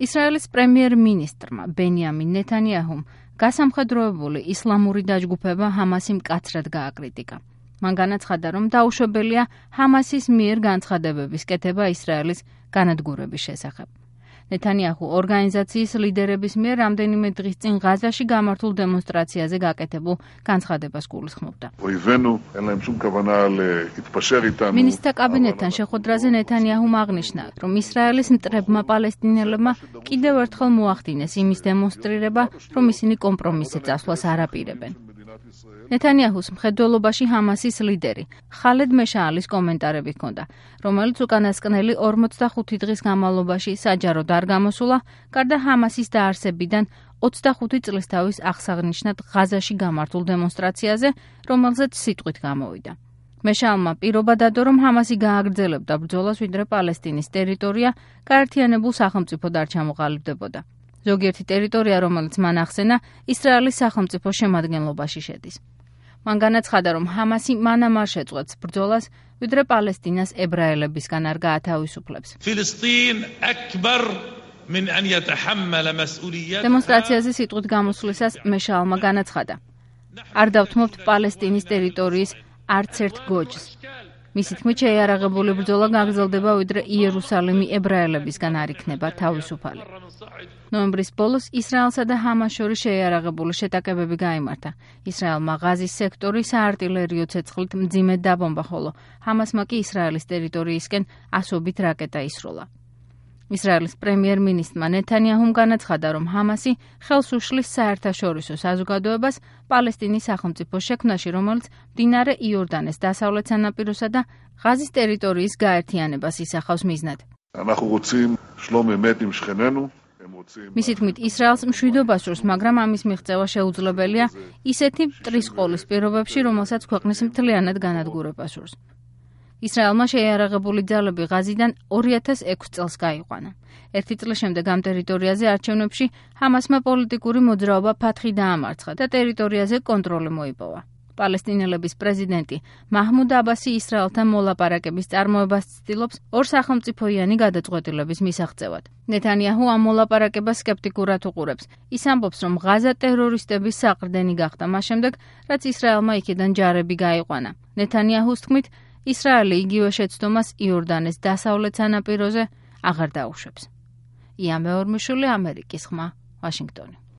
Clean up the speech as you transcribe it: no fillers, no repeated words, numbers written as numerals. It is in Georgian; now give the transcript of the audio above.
ისრაელის პრემიერ-მინისტრმა ბენიამინ ნეთანიაჰუმ გასამხედროებული ისლამური დაჯგუფება ჰამასი მკაცრად გააკრიტიკა. მან განაცხადა, რომ დაუშვებელია ჰამასის მიერ განცხადებების კეთება ისრაელის განადგურების შესახებ. ნეთანიაჰუ ორგანიზაციის ლიდერების მიერ რამდენიმე დღის წინ ღაზაში გამართულ დემონსტრაციაზე გაკეთებულ განცხადებას გულისხმობდა. მინისტრთა კაბინეტთან შეხვედრაზე ნეთანიაჰუმ აღნიშნა, რომ ისრაელის მტრებმა პალესტინელებმა კიდევ ერთხელ მოახდინეს იმის დემონსტრირება, რომ ისინი კომპრომისზე წასვლას არ აპირებენ. ნეთანიაჰუს მხედველობაში ჰამასის ლიდერი ხალედ მეშაალის კომენტარები ჰქონდა, რომელიც უკანასკნელი 45 დღის განმავლობაში საჯაროდ არ გამოსულა, გარდა ჰამასის დაარსებიდან 25 წლისთავის აღსანიშნად ღაზაში გამართულ დემონსტრაციაზე, რომელზეც სიტყვით გამოვიდა. მეშაალმა პირობა დადო, რომ ჰამასი გააგრძელებდა ბრძოლას, ვიდრე პალესტინის ტერიტორია გაერთიანებულ სახელმწიფოდ არ ჩამოყალიბდებოდა. ზოგიერთი ტერიტორია, რომელიც მან ახსენა, ისრაელის სახელმწიფო შემადგენლობაში შედის. მან განაცხადა, რომ ჰამასი მანამ არ შეწყვეტს ბრძოლას, ვიდრე პალესტინას ებრაელებისგან არ გაათავისუფლებს. დემონსტრაციაზე სიტყვით გამოსვლისას მეშაალმა განაცხადა, არ დავთმობთ პალესტინის ტერიტორიის არც ერთ გოჯს. მისი თქმით, შეიარაღებული ბრძოლა გაგრძელდება, ვიდრე იერუსალიმი ებრაელებისგან არ იქნება თავისუფალი. ნოემბრის ბოლოს ისრაელსა და ჰამას შორის შეიარაღებული შეტაკებები გაიმართა. ისრაელმა ღაზის სექტორი საარტილერიო ცეცხლით მძიმედ დაბომბა, ხოლო ჰამასმა კი ისრაელის ტერიტორიისკენ ასობით რაკეტა ისროლა. ისრაელის პრემიერ-მინისტრმა ნეთანიაჰუმ განაცხადა, რომ ჰამასი ხელს უშლის საერთაშორისო საზოგადოებას პალესტინის სახელმწიფოს შექმნაში, რომელიც მდინარე იორდანეს დასავლეთ სანაპიროსა და ღაზის ტერიტორიის გაერთიანებას ისახავს მიზნად. მისი თქმით, ისრაელს მშვიდობა სურს, მაგრამ ამის მიღწევა შეუძლებელია ისეთი მტრის ყოლის პირობებში, რომელსაც ქვეყნის მთლიანად განადგურება სურს. ისრაელმა შეიარაღებული ძალები ღაზიდან 2006 წელს გაიყვანა. ერთი წლის შემდეგ ამ ტერიტორიაზე არჩევნებში ჰამასმა პოლიტიკური მოძრაობა ფათხი დაამარცხა და ტერიტორიაზე კონტროლი მოიპოვა. პალესტინელების პრეზიდენტი მაჰმუდ აბასი ისრაელთან მოლაპარაკების წარმოებას ცდილობს ორსახელმწიფოიანი გადაწყვეტილების მისაღწევად. ნეთანიაჰუ ამ მოლაპარაკებას სკეპტიკურად უყურებს. ის ამბობს, რომ ღაზა ტერორისტების საყრდენი გახდა მას შემდეგ, რაც ისრაელმა იქიდან ჯარები გაიყვანა. ნეთანიაჰუს თქმით, ისრაელი იგივე შეცდომას იორდანეს დასავლეთ სანაპიროზე აღარ დაუშვებს. ია მეორმიშვილი, ამერიკის ხმა, ვაშინგტონი.